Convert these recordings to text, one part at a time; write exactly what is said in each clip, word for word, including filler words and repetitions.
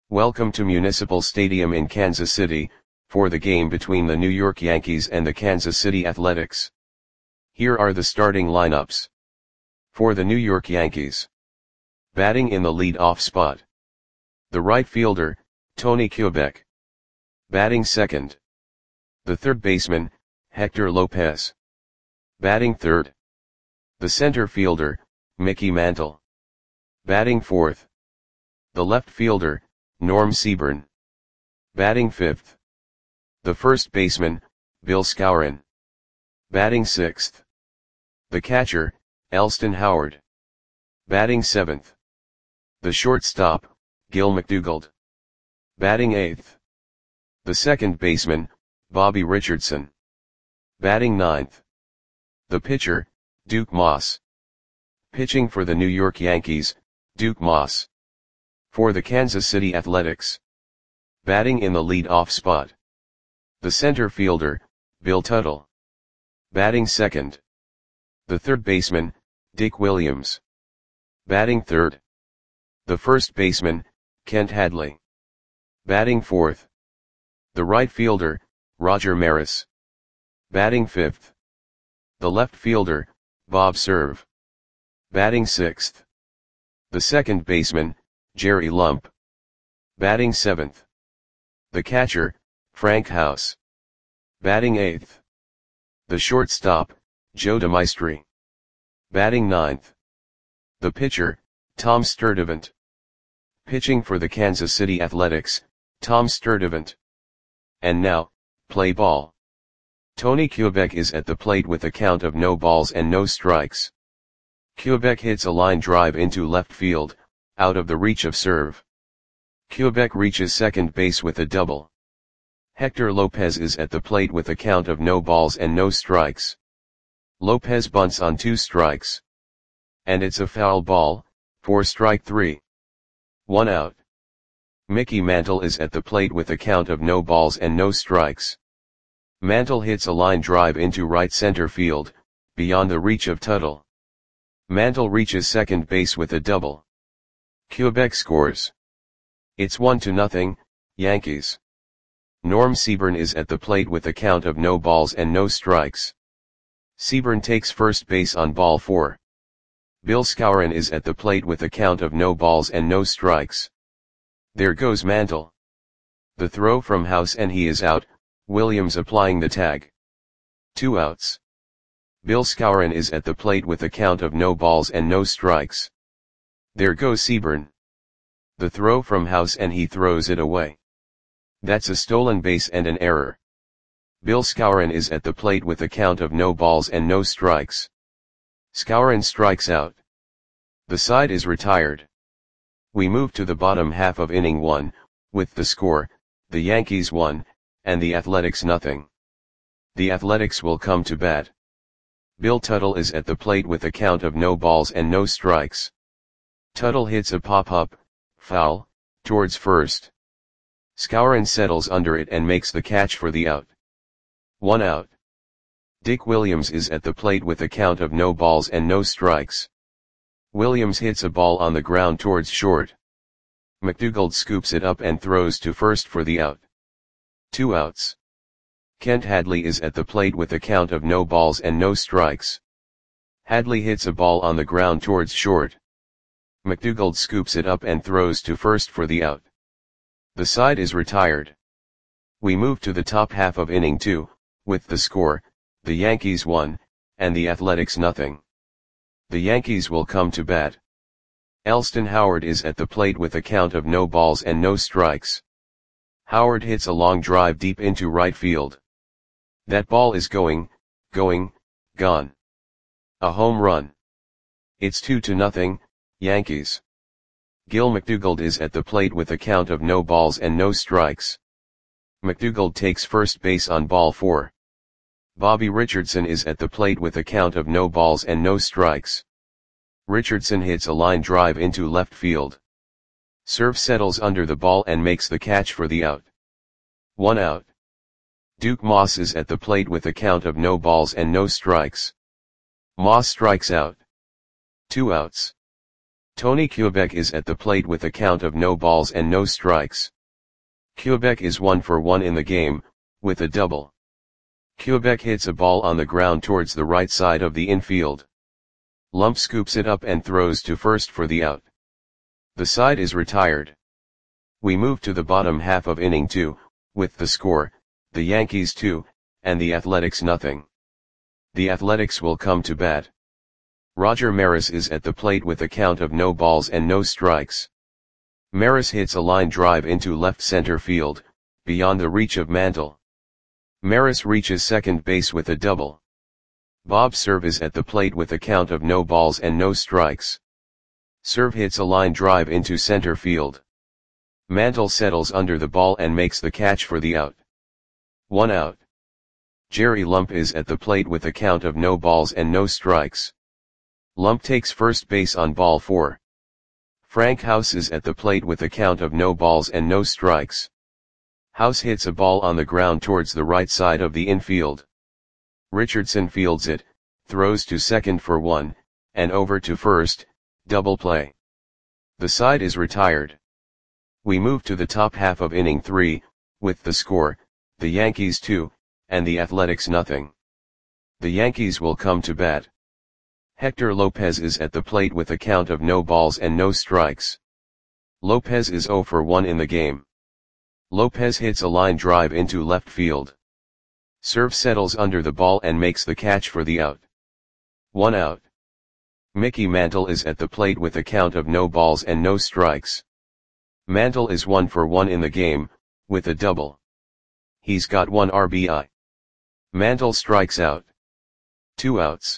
Welcome to Municipal Stadium in Kansas City, for the game between the New York Yankees and the Kansas City Athletics. Here are the starting lineups. For the New York Yankees. Batting in the lead-off spot. The right fielder, Tony Kubek. Batting second. The third baseman, Hector Lopez. Batting third. The center fielder, Mickey Mantle. Batting fourth. The left fielder, Norm Seaburn. Batting fifth. The first baseman, Bill Skowron. Batting sixth. The catcher, Elston Howard. Batting seventh. The shortstop, Gil McDougald. Batting eighth. The second baseman, Bobby Richardson. Batting ninth. The pitcher, Duke Moss. Pitching for the New York Yankees, Duke Moss. For the Kansas City Athletics. Batting in the lead-off spot. The center fielder, Bill Tuttle. Batting second. The third baseman, Dick Williams. Batting third. The first baseman, Kent Hadley. Batting fourth. The right fielder, Roger Maris. Batting fifth. The left fielder, Bob Cerv. Batting sixth. The second baseman, Jerry Lump. Batting seventh. The catcher, Frank House. Batting eighth. The shortstop, Joe DeMaestri. Batting ninth. The pitcher, Tom Sturdivant. Pitching for the Kansas City Athletics, Tom Sturdivant. And now, play ball. Tony Kubek is at the plate with a count of no balls and no strikes. Kubek hits a line drive into left field, out of the reach of Cerv. Kubek reaches second base with a double. Hector Lopez is at the plate with a count of no balls and no strikes. Lopez bunts on two strikes. And it's a foul ball, for strike three. One out. Mickey Mantle is at the plate with a count of no balls and no strikes. Mantle hits a line drive into right center field, beyond the reach of Tuttle. Mantle reaches second base with a double. Kubek scores. It's one to nothing, Yankees. Norm Seaburn is at the plate with a count of no balls and no strikes. Seaburn takes first base on ball four. Bill Skowron is at the plate with a count of no balls and no strikes. There goes Mantle. The throw from House and he is out, Williams applying the tag. Two outs. Bill Skowron is at the plate with a count of no balls and no strikes. There goes Seaburn. The throw from House and he throws it away. That's a stolen base and an error. Bill Skowron is at the plate with a count of no balls and no strikes. Skowron strikes out. The side is retired. We move to the bottom half of inning one, with the score, the Yankees one, and the Athletics nothing. The Athletics will come to bat. Bill Tuttle is at the plate with a count of no balls and no strikes. Tuttle hits a pop-up, foul, towards first. Skowron settles under it and makes the catch for the out. One out. Dick Williams is at the plate with a count of no balls and no strikes. Williams hits a ball on the ground towards short. McDougald scoops it up and throws to first for the out. Two outs. Kent Hadley is at the plate with a count of no balls and no strikes. Hadley hits a ball on the ground towards short. McDougald scoops it up and throws to first for the out. The side is retired. We move to the top half of inning two, with the score, the Yankees one, and the Athletics nothing. The Yankees will come to bat. Elston Howard is at the plate with a count of no balls and no strikes. Howard hits a long drive deep into right field. That ball is going, going, gone. A home run. It's two to nothing, Yankees. Gil McDougald is at the plate with a count of no balls and no strikes. McDougald takes first base on ball four. Bobby Richardson is at the plate with a count of no balls and no strikes. Richardson hits a line drive into left field. Cerv settles under the ball and makes the catch for the out. One out. Duke Moss is at the plate with a count of no balls and no strikes. Moss strikes out. Two outs. Tony Quebec is at the plate with a count of no balls and no strikes. Quebec is one for one in the game, with a double. Quebec hits a ball on the ground towards the right side of the infield. Lump scoops it up and throws to first for the out. The side is retired. We move to the bottom half of inning two, with the score, the Yankees two, and the Athletics nothing. The Athletics will come to bat. Roger Maris is at the plate with a count of no balls and no strikes. Maris hits a line drive into left center field, beyond the reach of Mantle. Maris reaches second base with a double. Bob Cerv is at the plate with a count of no balls and no strikes. Cerv hits a line drive into center field. Mantle settles under the ball and makes the catch for the out. One out. Jerry Lump is at the plate with a count of no balls and no strikes. Lump takes first base on ball four. Frank House is at the plate with a count of no balls and no strikes. House hits a ball on the ground towards the right side of the infield. Richardson fields it, throws to second for one, and over to first, double play. The side is retired. We move to the top half of inning three, with the score, the Yankees two, and the Athletics nothing. The Yankees will come to bat. Hector Lopez is at the plate with a count of no balls and no strikes. Lopez is zero for one in the game. Lopez hits a line drive into left field. Cerv settles under the ball and makes the catch for the out. One out. Mickey Mantle is at the plate with a count of no balls and no strikes. Mantle is one for one in the game, with a double. He's got one R B I. Mantle strikes out. Two outs.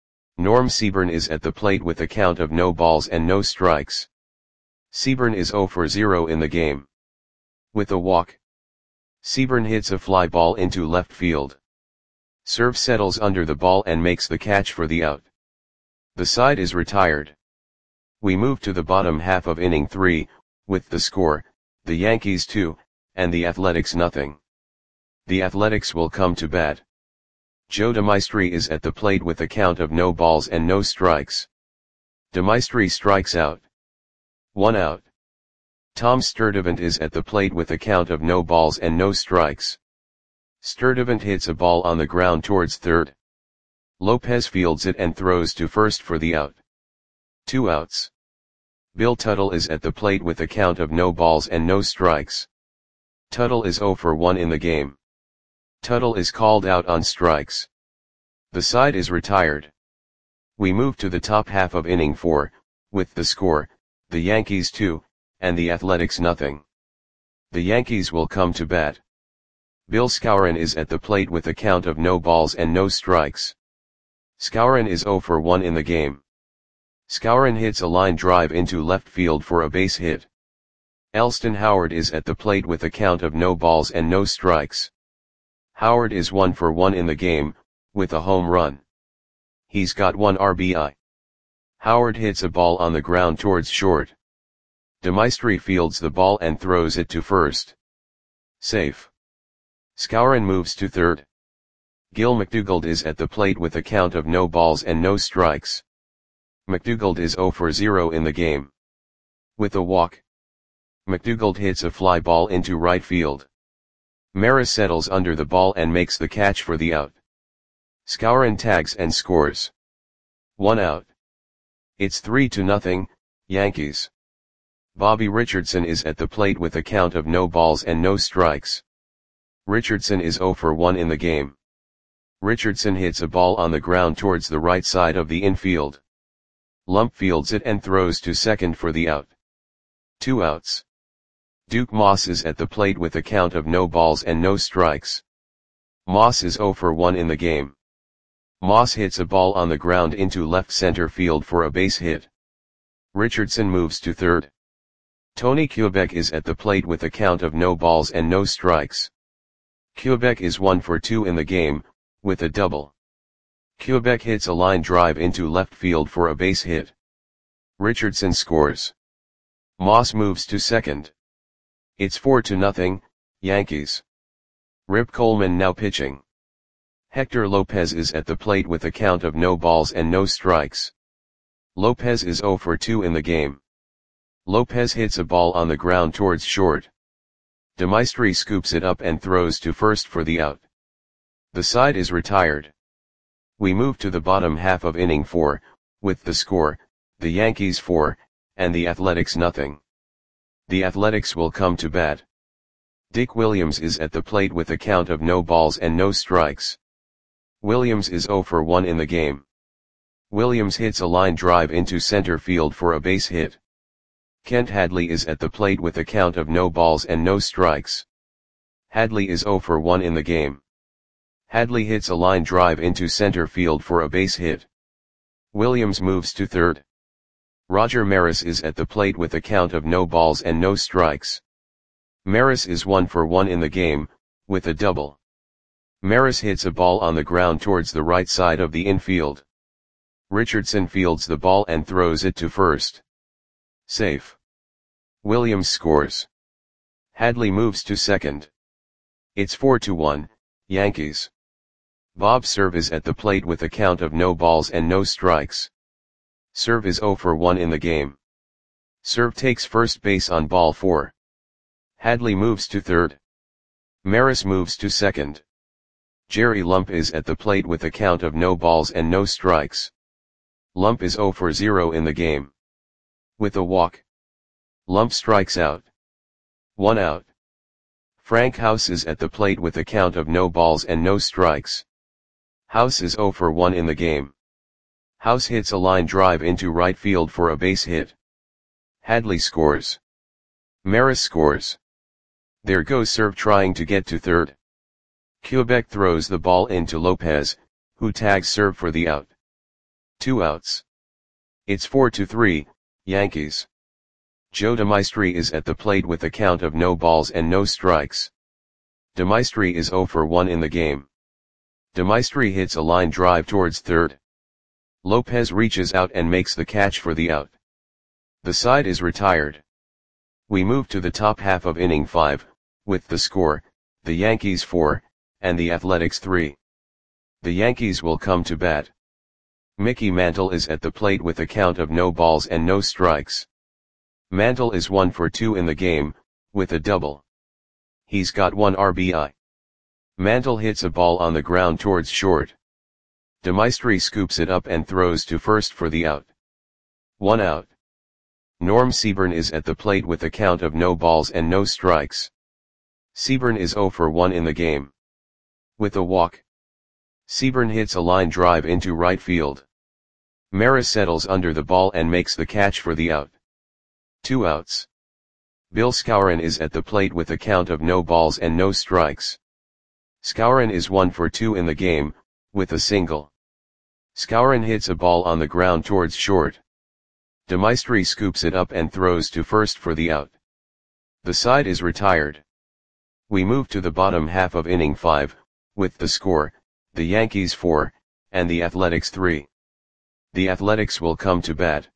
Norm Seaburn is at the plate with a count of no balls and no strikes. Seaburn is zero for zero in the game. With a walk. Seaburn hits a fly ball into left field. Cerv settles under the ball and makes the catch for the out. The side is retired. We move to the bottom half of inning three, with the score, the Yankees two, and the Athletics nothing. The Athletics will come to bat. Joe DeMaestri is at the plate with a count of no balls and no strikes. DeMaestri strikes out. One out. Tom Sturdivant is at the plate with a count of no balls and no strikes. Sturdivant hits a ball on the ground towards third. Lopez fields it and throws to first for the out. Two outs. Bill Tuttle is at the plate with a count of no balls and no strikes. Tuttle is zero for one in the game. Tuttle is called out on strikes. The side is retired. We move to the top half of inning four, with the score, the Yankees two, and the Athletics nothing. The Yankees will come to bat. Bill Skowron is at the plate with a count of no balls and no strikes. Skowron is zero for one in the game. Skowron hits a line drive into left field for a base hit. Elston Howard is at the plate with a count of no balls and no strikes. Howard is one for one in the game, with a home run. He's got one R B I. Howard hits a ball on the ground towards short. DeMaestri fields the ball and throws it to first. Safe. Skowron moves to third. Gil McDougald is at the plate with a count of no balls and no strikes. McDougald is zero for zero in the game. With a walk. McDougald hits a fly ball into right field. Maris settles under the ball and makes the catch for the out. Skowron tags and scores. One out. It's three to nothing, Yankees. Bobby Richardson is at the plate with a count of no balls and no strikes. Richardson is zero for one in the game. Richardson hits a ball on the ground towards the right side of the infield. Lump fields it and throws to second for the out. Two outs. Duke Moss is at the plate with a count of no balls and no strikes. Moss is zero for one in the game. Moss hits a ball on the ground into left center field for a base hit. Richardson moves to third. Tony Quebec is at the plate with a count of no balls and no strikes. Quebec is one for two in the game, with a double. Quebec hits a line drive into left field for a base hit. Richardson scores. Moss moves to second. It's four to nothing, Yankees. Rip Coleman now pitching. Hector Lopez is at the plate with a count of no balls and no strikes. Lopez is zero for two in the game. Lopez hits a ball on the ground towards short. De Maestri scoops it up and throws to first for the out. The side is retired. We move to the bottom half of inning four, with the score, the Yankees four, and the Athletics nothing. The Athletics will come to bat. Dick Williams is at the plate with a count of no balls and no strikes. Williams is zero for one in the game. Williams hits a line drive into center field for a base hit. Kent Hadley is at the plate with a count of no balls and no strikes. Hadley is zero for one in the game. Hadley hits a line drive into center field for a base hit. Williams moves to third. Roger Maris is at the plate with a count of no balls and no strikes. Maris is one for one in the game, with a double. Maris hits a ball on the ground towards the right side of the infield. Richardson fields the ball and throws it to first. Safe. Williams scores. Hadley moves to second. It's four to one, Yankees. Bob Cerv is at the plate with a count of no balls and no strikes. Cerv is zero for one in the game. Cerv takes first base on ball four. Hadley moves to third. Maris moves to second. Jerry Lump is at the plate with a count of no balls and no strikes. Lump is zero for zero in the game. With a walk, Lump strikes out. One out. Frank House is at the plate with a count of no balls and no strikes. House is zero for one in the game. House hits a line drive into right field for a base hit. Hadley scores. Maris scores. There goes Cerv trying to get to third. Quebec throws the ball into Lopez, who tags Cerv for the out. Two outs. It's four to three, Yankees. Joe De Maestri is at the plate with a count of no balls and no strikes. De Maestri is zero for one in the game. De Maestri hits a line drive towards third. Lopez reaches out and makes the catch for the out. The side is retired. We move to the top half of inning five, with the score, the Yankees four, and the Athletics three. The Yankees will come to bat. Mickey Mantle is at the plate with a count of no balls and no strikes. Mantle is one for two in the game, with a double. He's got one R B I. Mantle hits a ball on the ground towards short. De Maestri scoops it up and throws to first for the out. One out. Norm Seaburn is at the plate with a count of no balls and no strikes. Seaburn is zero for one in the game. With a walk, Seaburn hits a line drive into right field. Maris settles under the ball and makes the catch for the out. Two outs. Bill Skowron is at the plate with a count of no balls and no strikes. Skowron is one for two in the game, with a single. Skowron hits a ball on the ground towards short. De Maestri scoops it up and throws to first for the out. The side is retired. We move to the bottom half of inning five, with the score, the Yankees four, and the Athletics three. The Athletics will come to bat.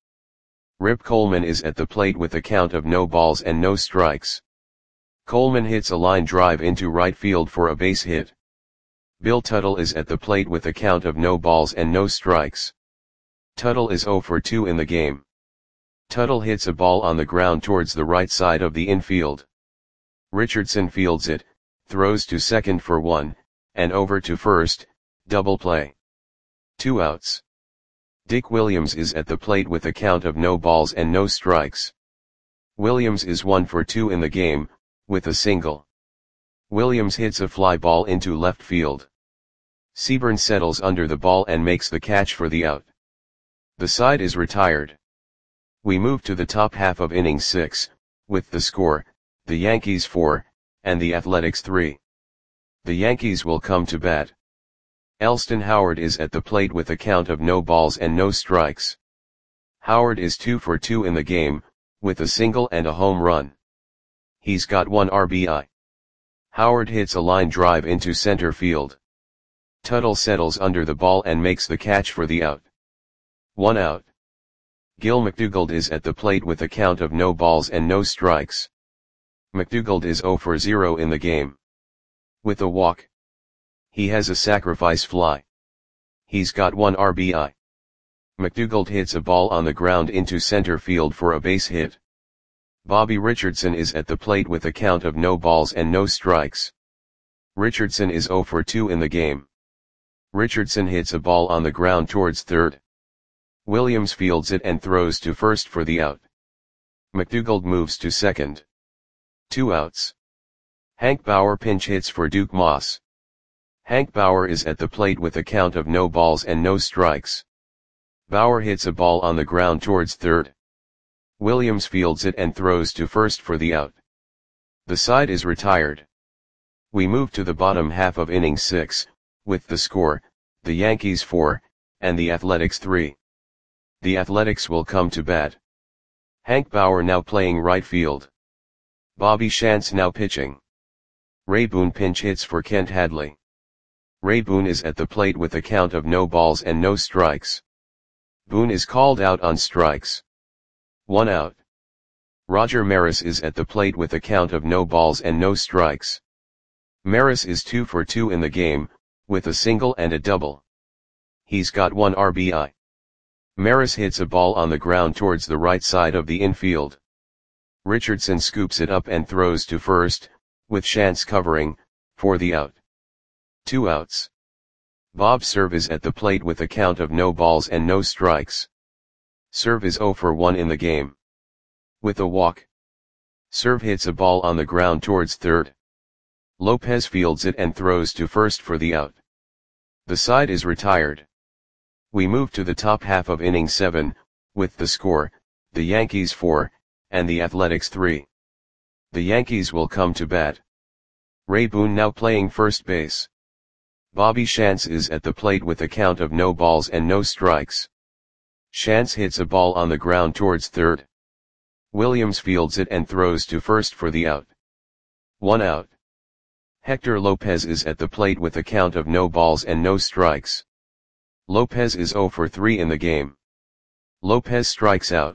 Rip Coleman is at the plate with a count of no balls and no strikes. Coleman hits a line drive into right field for a base hit. Bill Tuttle is at the plate with a count of no balls and no strikes. Tuttle is zero for two in the game. Tuttle hits a ball on the ground towards the right side of the infield. Richardson fields it, throws to second for one, and over to first, double play. Two outs. Dick Williams is at the plate with a count of no balls and no strikes. Williams is one for two in the game, with a single. Williams hits a fly ball into left field. Seaburn settles under the ball and makes the catch for the out. The side is retired. We move to the top half of inning six, with the score, the Yankees four, and the Athletics three. The Yankees will come to bat. Elston Howard is at the plate with a count of no balls and no strikes. Howard is two for two in the game, with a single and a home run. He's got one R B I. Howard hits a line drive into center field. Tuttle settles under the ball and makes the catch for the out. One out. Gil McDougald is at the plate with a count of no balls and no strikes. McDougald is zero for zero in the game. With a walk, he has a sacrifice fly. He's got one R B I. McDougald hits a ball on the ground into center field for a base hit. Bobby Richardson is at the plate with a count of no balls and no strikes. Richardson is zero for two in the game. Richardson hits a ball on the ground towards third. Williams fields it and throws to first for the out. McDougald moves to second. Two outs. Hank Bauer pinch hits for Duke Moss. Hank Bauer is at the plate with a count of no balls and no strikes. Bauer hits a ball on the ground towards third. Williams fields it and throws to first for the out. The side is retired. We move to the bottom half of inning six, with the score, the Yankees four, and the Athletics three. The Athletics will come to bat. Hank Bauer now playing right field. Bobby Shantz now pitching. Ray Boone pinch hits for Kent Hadley. Ray Boone is at the plate with a count of no balls and no strikes. Boone is called out on strikes. One out. Roger Maris is at the plate with a count of no balls and no strikes. Maris is two for two in the game, with a single and a double. He's got one R B I. Maris hits a ball on the ground towards the right side of the infield. Richardson scoops it up and throws to first, with Shantz covering, for the out. Two outs. Bob Cerv is at the plate with a count of no balls and no strikes. Cerv is zero for one in the game. With a walk. Cerv hits a ball on the ground towards third. Lopez fields it and throws to first for the out. The side is retired. We move to the top half of inning seven, with the score, the Yankees four, and the Athletics three. The Yankees will come to bat. Ray Boone now playing first base. Bobby Shantz is at the plate with a count of no balls and no strikes. Shantz hits a ball on the ground towards third. Williams fields it and throws to first for the out. One out. Hector Lopez is at the plate with a count of no balls and no strikes. Lopez is zero for three in the game. Lopez strikes out.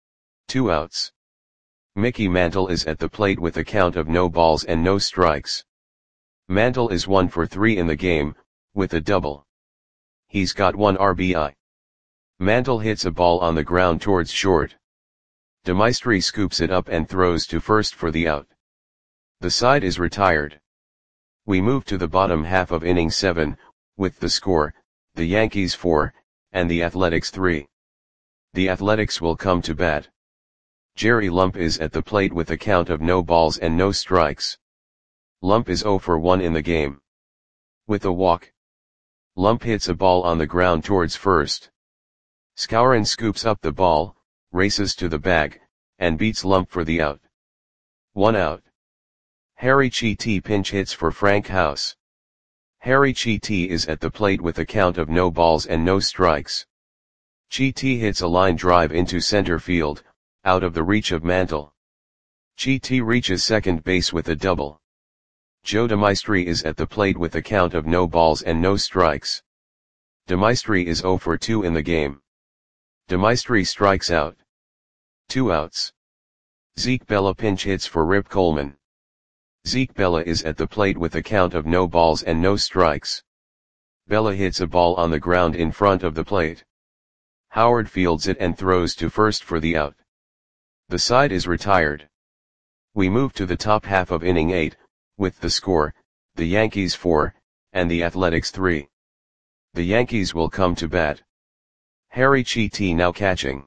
Two outs. Mickey Mantle is at the plate with a count of no balls and no strikes. Mantle is one for three in the game, with a double. He's got one R B I. Mantle hits a ball on the ground towards short. DeMaestri scoops it up and throws to first for the out. The side is retired. We move to the bottom half of inning seven, with the score, the Yankees four, and the Athletics three. The Athletics will come to bat. Jerry Lump is at the plate with a count of no balls and no strikes. Lump is zero for one in the game. With a walk. Lump hits a ball on the ground towards first. Skowron scoops up the ball, races to the bag, and beats Lump for the out. One out. Harry Chiti pinch hits for Frank House. Harry Chiti is at the plate with a count of no balls and no strikes. Chiti hits a line drive into center field, out of the reach of Mantle. Chiti reaches second base with a double. Joe DeMaestri is at the plate with a count of no balls and no strikes. DeMaestri is zero for two in the game. DeMaestri strikes out. Two outs. Zeke Bella pinch hits for Rip Coleman. Zeke Bella is at the plate with a count of no balls and no strikes. Bella hits a ball on the ground in front of the plate. Howard fields it and throws to first for the out. The side is retired. We move to the top half of inning eight, with the score, the Yankees four, and the Athletics three. The Yankees will come to bat. Harry Chiti now catching.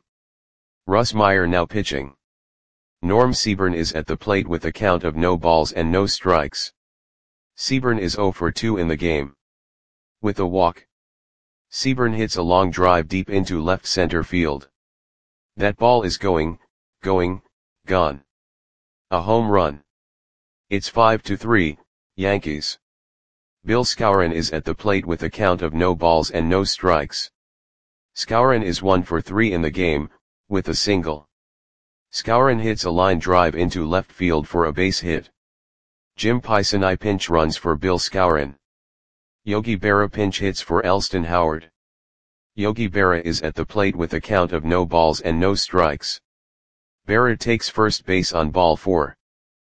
Russ Meyer now pitching. Norm Seaburn is at the plate with a count of no balls and no strikes. Seaburn is zero for two in the game. With a walk. Seaburn hits a long drive deep into left center field. That ball is going, going, gone. A home run. It's five to three, Yankees. Bill Skowron is at the plate with a count of no balls and no strikes. Skowron is one for three in the game, with a single. Skowron hits a line drive into left field for a base hit. Jim Pisani pinch runs for Bill Skowron. Yogi Berra pinch hits for Elston Howard. Yogi Berra is at the plate with a count of no balls and no strikes. Berra takes first base on ball four.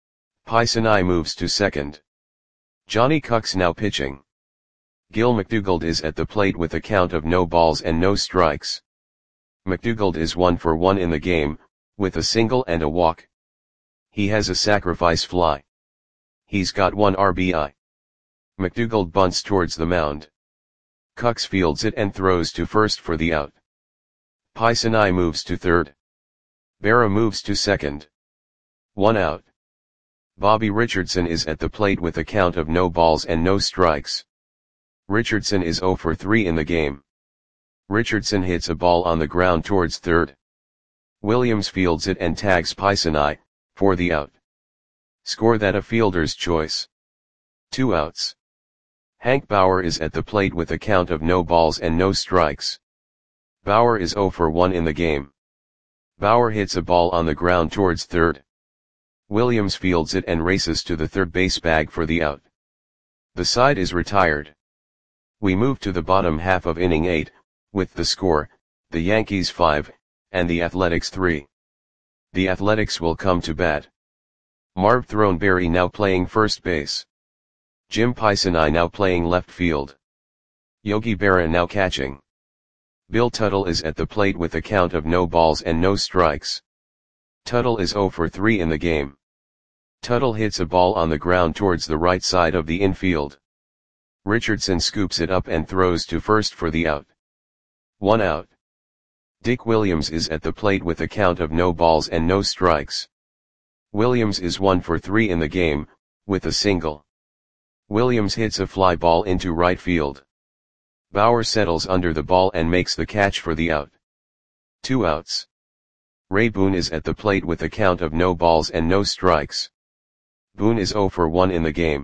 Pisani moves to second. Johnny Cucks now pitching. Gil McDougald is at the plate with a count of no balls and no strikes. McDougald is one for one in the game, with a single and a walk. He has a sacrifice fly. He's got one R B I. McDougald bunts towards the mound. Kux fields it and throws to first for the out. Pisani moves to third. Berra moves to second. One out. Bobby Richardson is at the plate with a count of no balls and no strikes. Richardson is zero for three in the game. Richardson hits a ball on the ground towards third. Williams fields it and tags Pisani, for the out. Score that a fielder's choice. Two outs. Hank Bauer is at the plate with a count of no balls and no strikes. Bauer is zero for one in the game. Bauer hits a ball on the ground towards third. Williams fields it and races to the third base bag for the out. The side is retired. We move to the bottom half of inning eight, with the score, the Yankees five, and the Athletics three. The Athletics will come to bat. Marv Throneberry now playing first base. Jim Pisani now playing left field. Yogi Berra now catching. Bill Tuttle is at the plate with a count of no balls and no strikes. Tuttle is zero for three in the game. Tuttle hits a ball on the ground towards the right side of the infield. Richardson scoops it up and throws to first for the out. One out. Dick Williams is at the plate with a count of no balls and no strikes. Williams is one for three in the game, with a single. Williams hits a fly ball into right field. Bauer settles under the ball and makes the catch for the out. Two outs. Ray Boone is at the plate with a count of no balls and no strikes. Boone is zero for one in the game.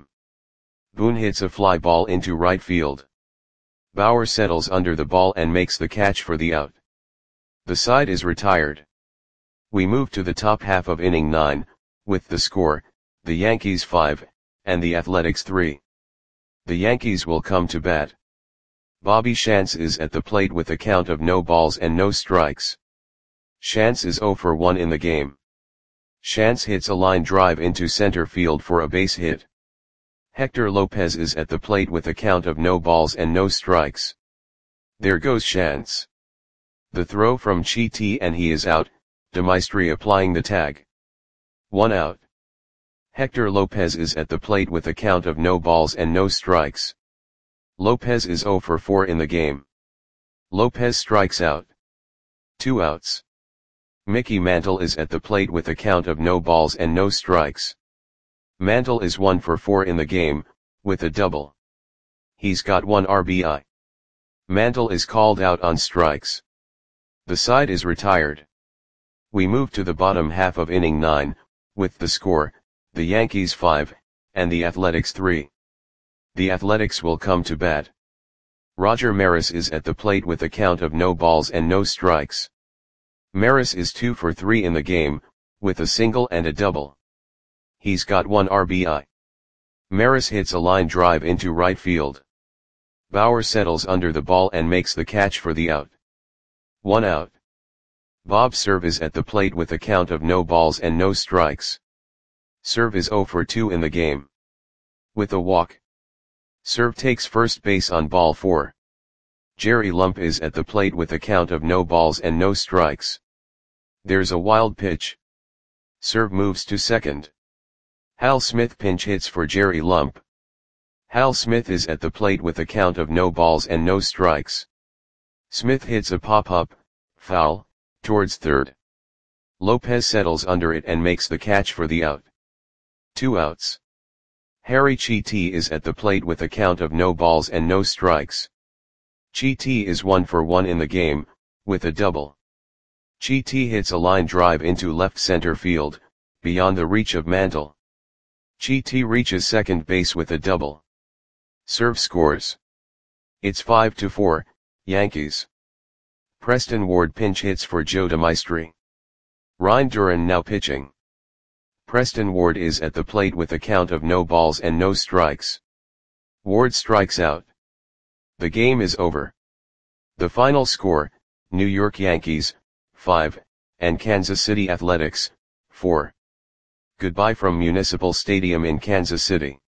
Boone hits a fly ball into right field. Bauer settles under the ball and makes the catch for the out. The side is retired. We move to the top half of inning nine, with the score, the Yankees five, and the Athletics three. The Yankees will come to bat. Bobby Shantz is at the plate with a count of no balls and no strikes. Shantz is zero for one in the game. Shantz hits a line drive into center field for a base hit. Hector Lopez is at the plate with a count of no balls and no strikes. There goes Shantz. The throw from Chiti and he is out, DeMaestri applying the tag. One out. Hector Lopez is at the plate with a count of no balls and no strikes. Lopez is zero for four in the game. Lopez strikes out. Two outs. Mickey Mantle is at the plate with a count of no balls and no strikes. Mantle is one for four in the game, with a double. He's got one R B I. Mantle is called out on strikes. The side is retired. We move to the bottom half of inning nine, with the score, the Yankees five, and the Athletics three. The Athletics will come to bat. Roger Maris is at the plate with a count of no balls and no strikes. Maris is two for three in the game, with a single and a double. He's got one R B I. Maris hits a line drive into right field. Bauer settles under the ball and makes the catch for the out. One out. Bob Cerv is at the plate with a count of no balls and no strikes. Cerv is zero for two in the game. With a walk. Cerv takes first base on ball four. Jerry Lump is at the plate with a count of no balls and no strikes. There's a wild pitch. Cerv moves to second. Hal Smith pinch hits for Jerry Lump. Hal Smith is at the plate with a count of no balls and no strikes. Smith hits a pop-up, foul, towards third. Lopez settles under it and makes the catch for the out. Two outs. Harry Chiti is at the plate with a count of no balls and no strikes. Chiti is one for one in the game, with a double. Chiti hits a line drive into left center field, beyond the reach of Mantle. Chiti reaches second base with a double. Cerv scores. It's five to four, Yankees. Preston Ward pinch hits for Joe DeMaestri. Ryan Duran now pitching. Preston Ward is at the plate with a count of no balls and no strikes. Ward strikes out. The game is over. The final score, New York Yankees, five, and Kansas City Athletics, four. Goodbye from Municipal Stadium in Kansas City.